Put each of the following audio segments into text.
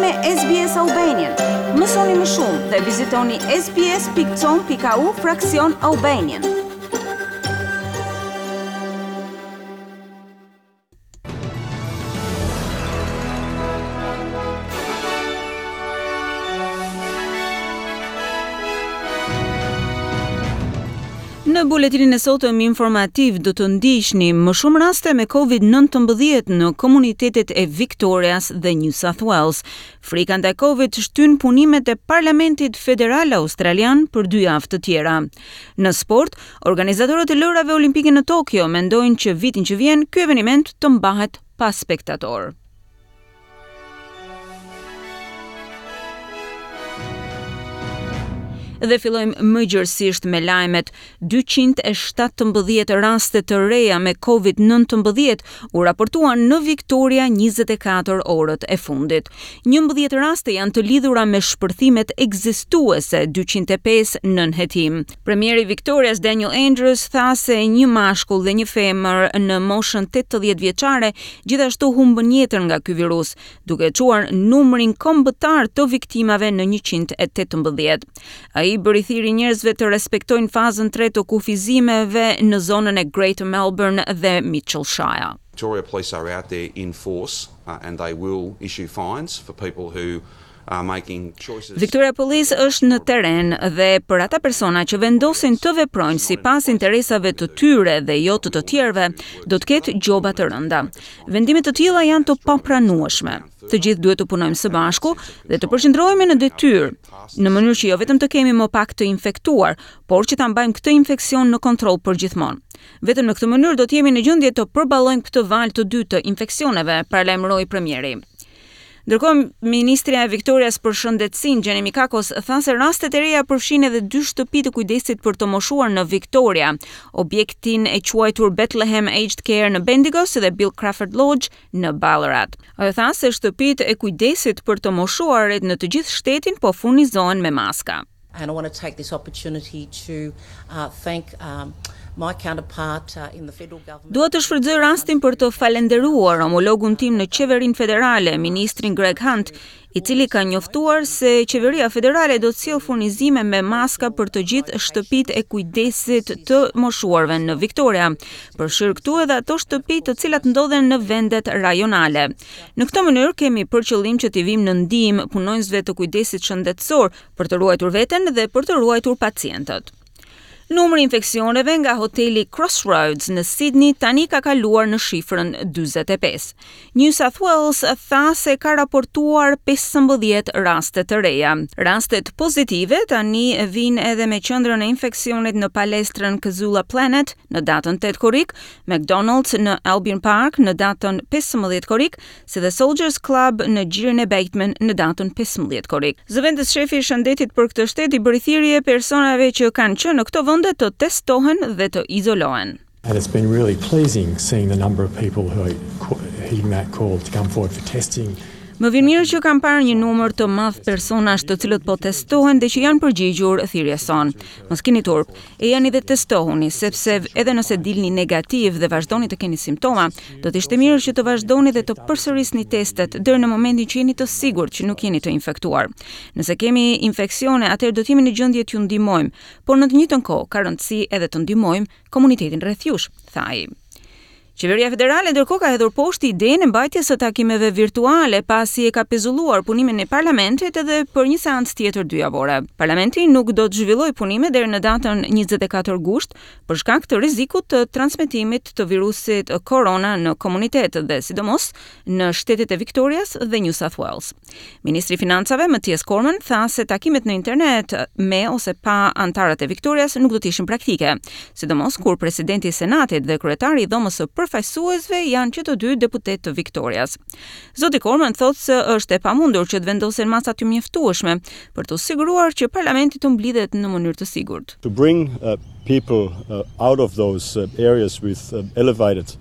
me SBS Albanian. Mësoni më shumë dhe vizitoni sbs.com.au/Albanian. Në buletinin e sotëm informativ do të ndiqni më shumë raste me COVID-19 në komunitetet e Victorias dhe New South Wales. Frika ndaj COVID shtyn punimet e Parlamentit Federal Australian për 2 javë të tjera. Në sport, organizatorët e lojrave olimpike në Tokyo mendojnë që vitin që vjen ky eveniment të mbahet pa spektator. Dhe fillojmë më gjërësisht me lajmet. 217 raste të reja me COVID-19 u raportuan në Victoria 24 orët e fundit. 11 raste janë të lidhura me shpërthimet ekzistuese, 205 nën hetim. Premieri Victorias Daniel Andrews tha se një mashkull dhe një femër në moshën 80 vjeçare gjithashtu humbën jetën nga ky virus, duke çuar numrin kombëtar të viktimave në 118. Ai bëri thirrje njerëzve të respektojnë fazën 3 të kufizimeve në zonën e Greater Melbourne dhe Mitchellshire. Victoria Police are out there in force and they will issue fines for people who are making choices. Victoria Police është në terren dhe për ata persona që vendosin të veprojnë sipas interesave të tyre dhe jo të tjerëve, do të ketë gjoba të rënda. Vendime të tilla janë të papranueshme. Të gjithë duhet të punojmë së bashku dhe të përqendrohemi në detyrë, në mënyrë që jo vetëm të kemi më pak të infektuar, por që ta mbajmë këtë infeksion në kontroll përgjithmonë. Vetëm në këtë mënyrë do të jemi në gjendje të përballojmë këtë valë të dytë të infeksioneve, paralajmëroi premieri. Ndërkohë, ministrja e Victorias për shëndetësinë, Jenny Mikakos, tha se rastet e reja përfshin edhe 2 shtëpi të kujdesit për të moshuar në Victoria, objektin e quajtur Bethlehem Aged Care në Bendigo dhe Bill Crawford Lodge në Ballarat. Ajo tha se shtëpitë e kujdesit për të moshuarit në të gjithë shtetin po furnizohen me maska. And I want to take this opportunity to thank my counterpart in the federal government. Dua të shfrytëzoj rastin për të falenderuar homologun tim në qeverinë federale, ministrin Greg Hunt, i cili ka njoftuar se qeveria federale do të sjellë furnizime me maska për të gjithë shtëpitë e kujdesit të moshuarve në Victoria. Përfshir këtu edhe ato shtëpi të cilat ndodhen në vendet rajonale. Në këtë mënyrë kemi për qëllim që t'i vim në ndihmë punonjësve të kujdesit shëndetësor për të ruajtur veten dhe për të ruajtur pacientët. Numri infeksioneve nga hoteli Crossroads në Sydney tani ka kaluar në shifrën 45. New South Wales tha se ka raportuar 15 raste të reja. Rastet pozitive tani vijnë edhe me qendrën e infeksionit në palestrën Kazula Planet në datën 8 korrik, McDonald's në Albion Park në datën 15 korrik, si dhe Soldiers Club në gjirin e Bateman në datën 15 korrik. Zëvendës shefi i shëndetit për këtë shtet i bëri thirrje personave që kanë qenë në këto vende të testohen dhe të izolohen. And it's been really pleasing seeing the number of people who he called to come forward for testing. Më vjen mirë që kam parë një numër të madh personash të cilët po testohen dhe që janë përgjigjur thirrjes son. Mos keni turp, e jani dhe testohuni, sepse edhe nëse dilni negativ dhe vazhdoni të keni simptoma, do të ishte mirë që të vazhdoni dhe të përsërisni testet deri në momentin që jeni të sigurt që nuk jeni të infektuar. Nëse kemi infeksione, atëherë do të jemi në gjendje t'ju ndihmojmë, por në të njëjtën kohë ka rëndësi edhe të ndihmojmë komunitetin rreth jush, tha ai. Qeveria federale ndërkohë ka hedhur poshtë idenë e mbajtjes së takimeve virtuale pasi e ka pezulluar punimin e parlamentit edhe për një seancë tjetër 2 javore. Parlamenti nuk do të zhvillojë punime deri në datën 24 gusht për shkak të rrezikut të transmetimit të virusit korona në komunitet dhe sidomos në shtetet e Victorias dhe New South Wales. Ministri i Financave Matthias Cormann tha se takimet në internet me ose pa antarët e Victorias nuk do të ishin praktike, sidomos kur presidenti i Senatit dhe kryetari i Dhomës së përfaqësuesve janë që të 2 deputet të Victorias. Zoti Cormann thotë se është e pamundur që të vendosen masa të mjaftueshme për të siguruar që parlamenti të mblidhet në mënyrë të sigurt. To bring people out of those areas with elevated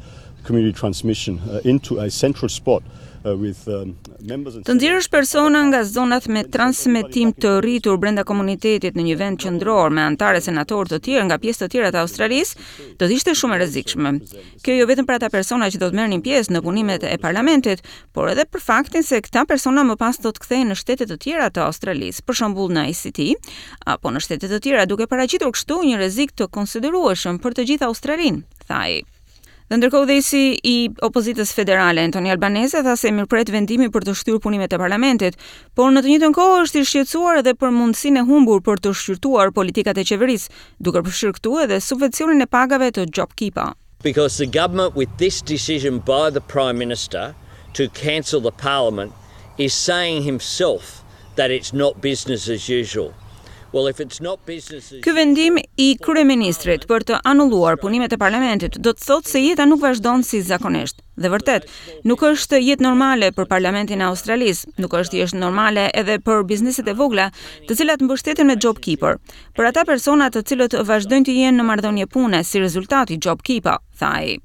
community transmission into a central spot with members and Të nxjerrësh persona nga zonat me transmetim të rritur brenda komunitetit në një vend qendror me anëtarë senatorë të tjerë nga pjesë të tjera të Australisë do të ishte shumë e rrezikshme. Kjo jo vetëm për ata persona që do të merrnin pjesë në punimet e parlamentit, por edhe për faktin se këta persona më pas do të kthehen në shtete të tjera të Australisë, për shembull në ACT, apo në shtete të tjera, duke paraqitur kështu një rrezik të konsiderueshëm për të gjithë Australinë, tha ai. Dhe ndërkohë dhejsi i opozitës federale, Antoni Albanese, tha se mirëpret vendimi për të shtyrë punimet e parlamentit, por në të njëjtën kohë është i shqetësuar edhe për mundësinë e humbur për të shqyrtuar politikat e qeverisë, duke përfshirë këtu edhe subvencionin e pagave të JobKeeper. Because the government, with this decision by the Prime Minister to cancel the Parliament, is saying himself that it's not business as usual. Well, if it's not business as Ky vendim i kryeministrit për të anulluar punimet e parlamentit do të thotë se jeta nuk vazhdon si zakonisht. Dhe vërtet, nuk është jetë normale për parlamentin e Australisë, nuk është jetë normale edhe për bizneset e vogla, të cilat mbështeten me JobKeeper. Për ata persona të cilët vazhdojnë të jenë në marrëdhënie pune si rezultat i JobKeeper, tha ai.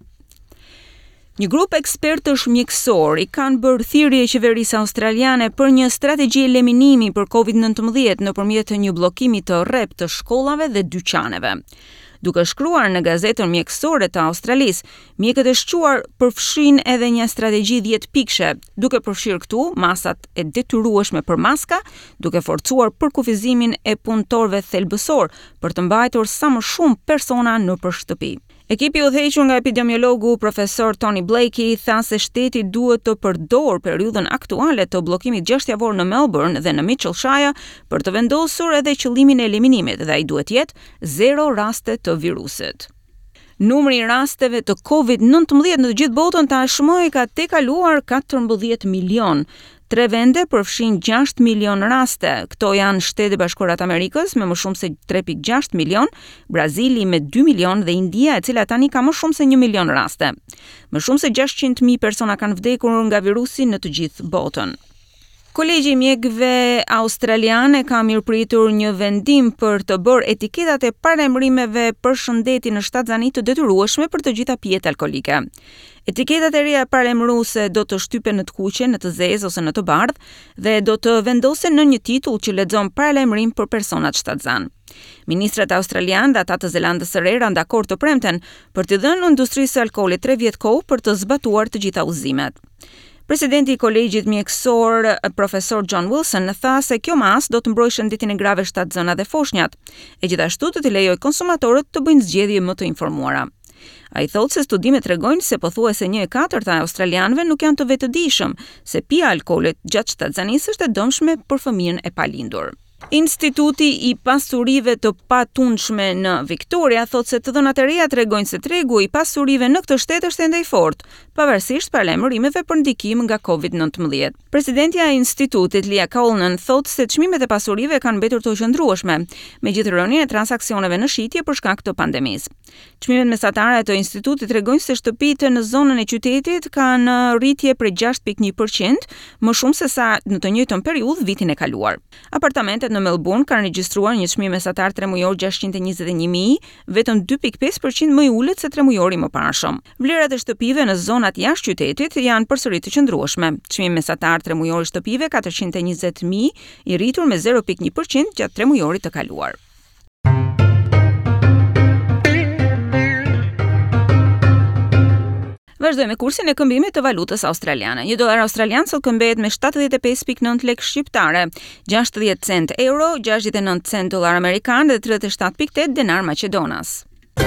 Një grup ekspertësh mjekësor i kanë bërë thirrje qeverisë australiane për një strategji eliminimi për COVID-19 nëpërmjet një bllokimi të rreptë të shkollave dhe dyqaneve. Duke shkruar në gazetën mjekësore të Australisë, mjekët e shquar përfshin edhe një strategji 10 pikëshe, duke përfshirë këtu masat e detyrueshme për maska, duke forcuar përkufizimin e punëtorëve thelbësor për të mbajtur sa më shumë persona nëpër shtëpi. Ekipi udhëhequr nga epidemiologu profesor Tony Blakey tha se shteti duhet të përdorë periudhën aktuale të bllokimit 6 javor në Melbourne dhe në Mitchellshire për të vendosur edhe qëllimin e eliminimit dhe ai duhet jetë 0 raste të virusit. Numri i rasteve të COVID-19 në të gjithë botën tashmë ka tejkaluar 14 milion. 3 vende përfshin 6 milion raste. Këto janë Shtetet Bashkuara të Amerikës me më shumë se 3.6 milion, Brazili me 2 milion dhe India, e cila tani ka më shumë se 1 milion raste. Më shumë se 600.000 persona kanë vdekur nga virusi në të gjithë botën. Kolegji i mjekëve australiane ka mirëpritur një vendim për të bërë etiketat e paremrimeve për shëndetin në shtatzani të detyrueshme për të gjitha pijet alkolike. Etiketat e reja paremruese do të shtypen në të kuqe, në të zezë ose në të bardhë dhe do të vendosen në një titull që lexon paralajmërim për personat shtatzan. Ministrat australian dhe ata të Zelandës së Re janë dakord të premten për të dhënë industrisë së alkoolit 3 vjet kohë për të zbatuar të gjitha udhëzimet. Presidenti i kolegjit mjekësor, profesor John Wilson, tha se kjo mas do të mbrojë shëndetin e grave shtatzëna dhe foshnjat, e gjithashtu të lejojë konsumatorët të bëjnë zgjedhje më të informuara. Ai thotë se studimet tregojnë se pothuajse 1/4 e australianëve nuk janë të vetëdijshëm se pija alkoolit gjatë shtatzanisë është e dëmshme për fëmijën e palindur. Instituti i pasurive të patundshme në Victoria thotë se të dhënat e reja tregojnë se tregu i pasurive në këtë shtet është ende i fortë, pavarësisht paralajmërimeve për ndikim nga COVID-19. Presidentja e institutit, Leah Coleman, thotë se çmimet e pasurive kanë mbetur të qëndrueshme, megjithëse rënien e transaksioneve në shitje për shkak të pandemisë. Çmimet mesatare të institutit tregojnë se shtëpitë në zonën e qytetit kanë rritje prej 6.1%, më shumë se sa në të njëjtën periudhë vitin e kaluar. Apartamentet në Melbourne kanë regjistruar një çmim mesatar 3 mujor 621.000, vetëm 2.5% më i ulët se 3 mujori më parshëm. Vlerat e shtëpive në zonat jashtë qytetit janë përsëri të qëndrueshme. Çmimi mesatar 3 mujor i shtëpive 420.000, i rritur me 0.1% gjatë 3 mujorit të kaluar. Vazhdojmë me kursin e këmbimit të valutës australiane. $1 australian sot këmbehet me 75.9 lekë shqiptare, 60 cent euro, 69 cent dollar amerikan dhe 37.8 denar maqedonas.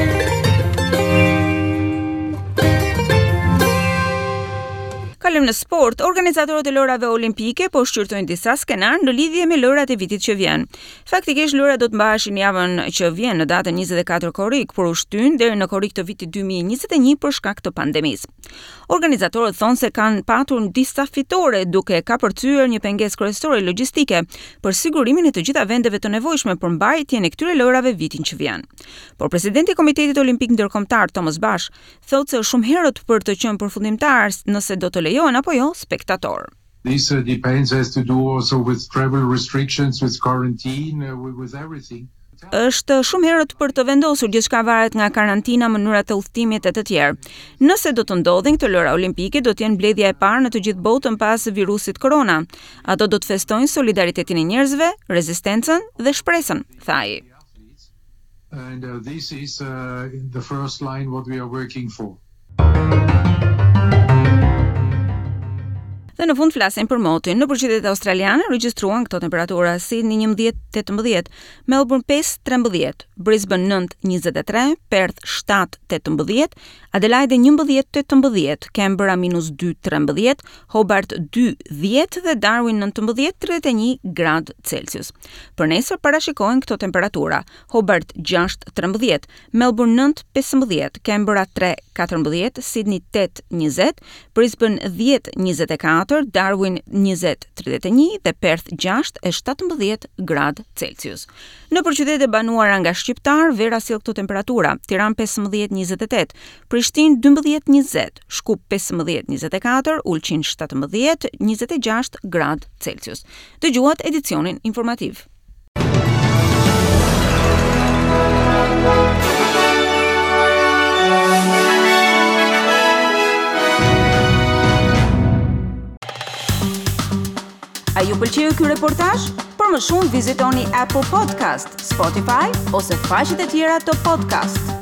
Kalojmë në sport. Organizatorët e lojrave olimpike po shqyrtojnë disa skenar në lidhje me lojrat e vitit që vjen. Faktikisht lojrat do të mbaheshin javën që vjen në datën 24 korrik, por u shtyn deri në korrik të vitit 2021 për shkak të pandemisë. Organizatorët thonë se kanë patur disa fitore duke kapërcyer një pengesë kryesore logjistike për sigurimin e të gjitha vendeve të nevojshme për mbajtjen e këtyre lojrave vitin që vjen. Por presidenti i Komitetit Olimpik Ndërkombëtar Thomas Bash thotë se është shumë herët për të qenë përfundimtar nëse do të lejohen apo jo spektator. This depends, has to do also with travel restrictions, with quarantine, with everything. Është shumë herët për të vendosur, gjithçka varet nga karantina, mënyrat e udhëtimit e të tjerë. Nëse do të ndodhin këto lojra olimpike, do të jenë mbledhja e parë në të gjithë botën pas virusit korona. Ato do të festojnë solidaritetin e njerëzve, rezistencën dhe shpresën, tha ai. And this is the first line what we are working for. Dhe në fund flasim për motin. Në qytetet australiane regjistruan këto temperatura: Sydney 11-18, Melbourne 5-13, Brisbane 9-23, Perth 7-18, Adelaide 11-18, Canberra -2-13, Hobart 2-10 dhe Darwin 19-31 gradë Celsius. Për nesër parashikohen këto temperatura: Hobart 6-13, Melbourne 9-15, Canberra 3-14, Sydney 8-20, Brisbane 10-24, Darwin 20-31 dhe Perth 6-17 gradë Celsius. Në qytetet e banuara nga shqiptar, vera sjell këto temperatura: Tiranë 15-28, Prishtinë 12-20, Shkup 15-24, Ulqin 17-26 gradë Celsius. Dëgjuat edicionin informativ. A ju pëlqeu ky reportazh? Për më shumë vizitoni Apple Podcast, Spotify ose faqet e tjera të podcast.